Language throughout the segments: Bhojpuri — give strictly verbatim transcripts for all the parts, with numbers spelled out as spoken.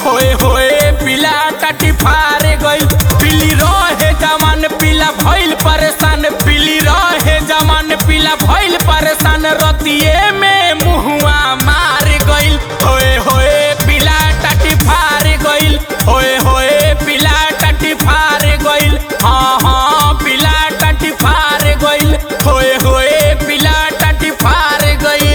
होए होए पीला टाटी फारे गइल। पीली रहे जमान पीला भइल परेशान, पीली रहे जमान पीला भइल परेशान, रतिये में मुहुआ मार गइल। होए होए पीला टाटी फारे गइल, होए होए पीला टाटी फारे गइल। हाँ हाँ पीला टाटी फारे गइल, होए होए पीला टाटी फारे गइल।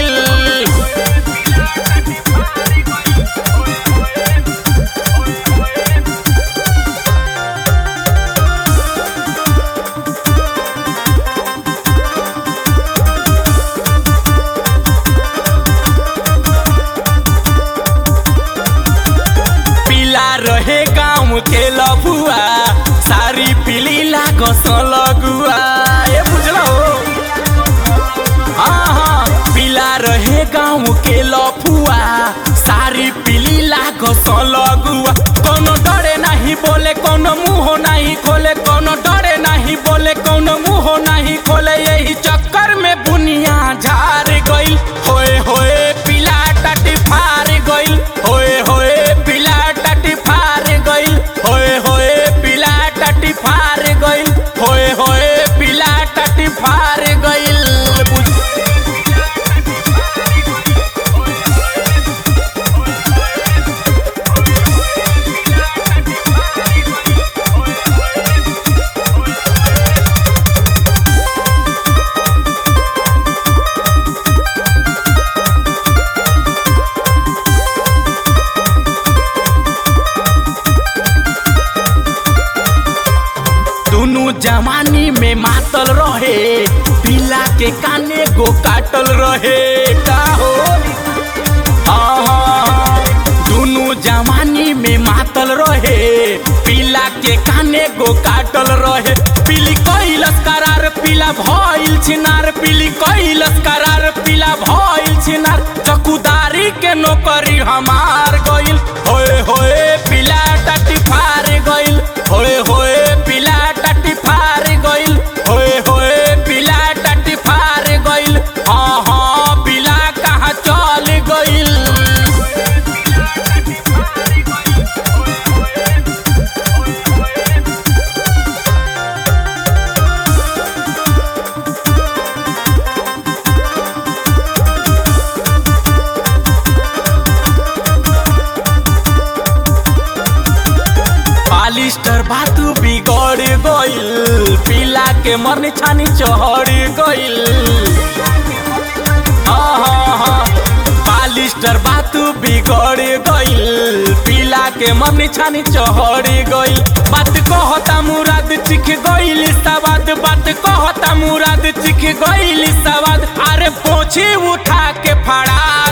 रहे गाँव के लफुआ सारी पीली लागस लगुआ, ये बुझलो। हाँ हाँ पीला रहे गाँव के लफुआ सारी पीली लागस लगुआ। कोनो डरे नहीं बोले, कोनो मुँह नहीं खोले, कोनो डरे नहीं बोले, कोनो मुँह नहीं खोले, यही चक्कर में बुनिया झार गइल। होए होए पीला टाटी फार गइल, होए होए पीला टाटी फार गइल, होए होए पीला टाटी फार गइल, होए होए पीला टाटी फार गइल। दुनू जवानी में मातल रहे, पीला के काने गो काटल रहे का हो। हाँ हाँ दुनू जवानी में मातल रहे, पीला के काने गो काटल रहे। पीली कैलस करार पीला भइल छिनार, पीली कैलस करार पीला भइल छिनार, चकुदारी के नौकरी हमार गइल। होए होए पीला टाटी फार गइल, होए होए पीला टाटी फार गइल, होए होए पीला टाटी फार गइल। हाँ हाँ पीला कहाँ चल गइल। पालिस्टर बातू बिगड़ गइल, पीला के मन छानी चढ़ गइल। हाँ हाँ हाँ पालिस्टर बातू बिगड़ गइल, पीला के मन छानी चढ़ गइल। बात कहता मुराद चिख गइल सवाद, बात कहता मुराद चिख गइल सवाद, अरे पोछी उठा के फड़ा